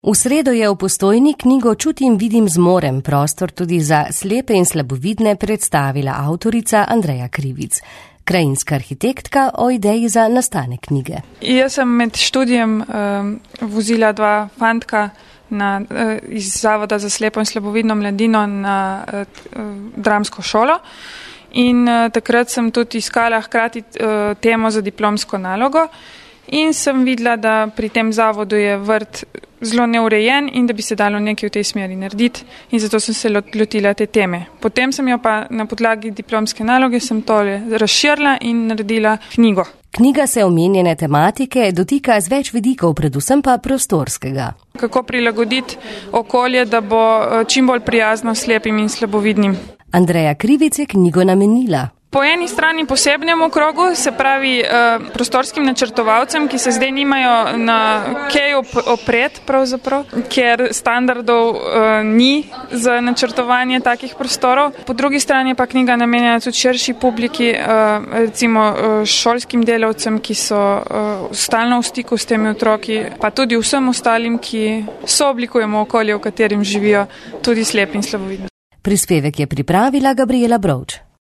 V sredo je v Postojni knjigo Čutim, vidim, zmorem prostor tudi za slepe in slabovidne predstavila avtorica Andreja Krivic, krajinska arhitektka, o ideji za nastanek knjige. Jaz sem med študijem vozila dva fantka iz Zavoda za slepo in slabovidno mladino na dramsko šolo in takrat sem tudi iskala hkrati temo za diplomsko nalogo in sem videla, da pri tem zavodu je vrt zelo neurejen in da bi se dalo nekaj v tej smeri narediti in zato sem se lotila te teme. Potem sem jo pa na podlagi diplomske naloge sem tole razširila in naredila knjigo. Knjiga se omenjene tematike dotika z več vidikov, predvsem pa prostorskega. Kako prilagoditi okolje, da bo čim bolj prijazno slepim in slabovidnim. Andreja Krivic je knjigo namenila po eni strani posebnemu krogu, se pravi prostorskim načrtovalcem, ki se zdaj nimajo na kaj opret pravzaprav, ker standardov ni za načrtovanje takih prostorov. Po drugi strani pa knjiga namenjena tudi širši publiki, recimo šolskim delavcem, ki so stalno v stiku s temi otroki, pa tudi vsem ostalim, ki sooblikujemo okolje, v katerem živijo tudi slepi in slabovidni. Prispevek je pripravila Gabriela Brovč.